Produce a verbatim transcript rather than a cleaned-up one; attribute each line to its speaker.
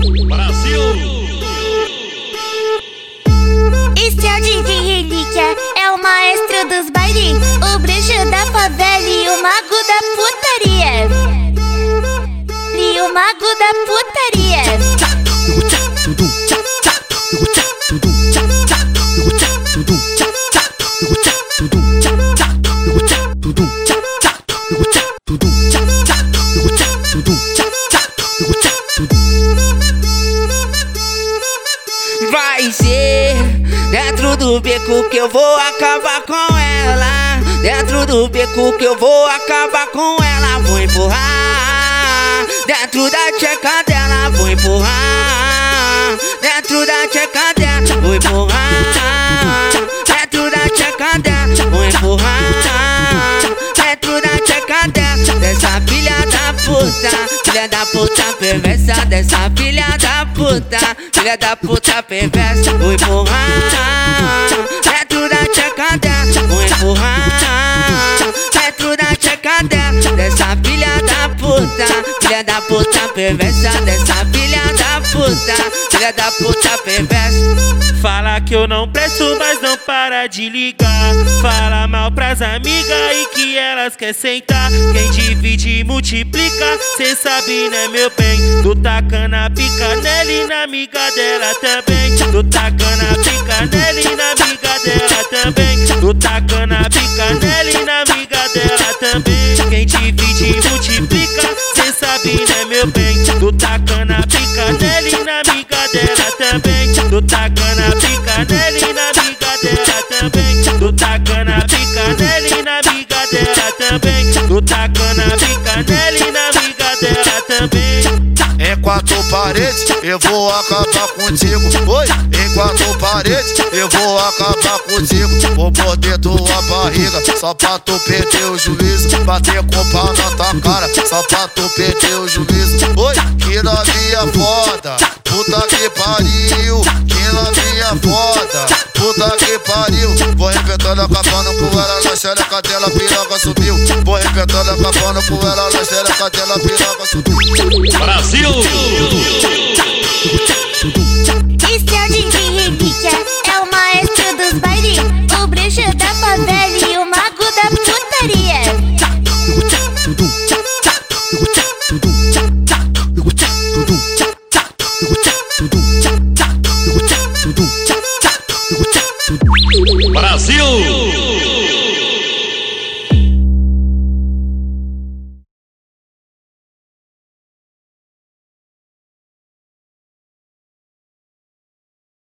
Speaker 1: Brasil!
Speaker 2: Esse é o D J Relíquia, é o maestro dos bailes, o bruxo da favela e o mago da putaria. E o mago da putaria.
Speaker 3: Vai ser dentro do beco que eu vou acabar com ela. Dentro do beco que eu vou acabar com ela. Vou empurrar dentro da tcheca dela. Vou empurrar dentro da tcheca dela. Vou empurrar dentro da tcheca dela. Vou empurrar dentro da tcheca dela. Dessa filha da puta, filha da puta perversa. Dessa filha da puta, filha da puta perversa. Vou empurrar dentro da tcheca dela. Vou empurrar dentro da tcheca dela. Dessa filha da puta, filha da puta perversa. Dessa filha da puta, filha da puta perversa.
Speaker 4: Fala que eu não presto, mas não para de ligar. Fala mal pras amigas e que elas quer sentar. Quem divide multiplica, cê sabe né meu bem. Tô tacando a pica nela e na amiga dela também. Tô tacando a pica nela e na amiga dela também. Tô tacando a pica nela e na amiga dela também. Quem divide multiplica, cê sabe né meu bem. Tô tacando a pica nela e na amiga dela também. Tô tacando a pica nela e na amiga dela também. Tô tacando a pica nela e na amiga dela também. Tô tacando a pica nela e na amiga dela também.
Speaker 5: Em quatro paredes eu vou acabar contigo. Oi, em quatro paredes eu vou acabar contigo. Vou morder tua barriga só pra tu perder o juízo. Bater com pau na tua cara só pra tu perder o juízo. Oi, que novinha foda, puta que pariu. Que novinha foda, puta que pariu. Vou arrebentando, acabando com ela na xereca dela, piroca subiu. Vou arrebentando, acabando com ela na xereca dela, piroca subiu.
Speaker 1: Brasil!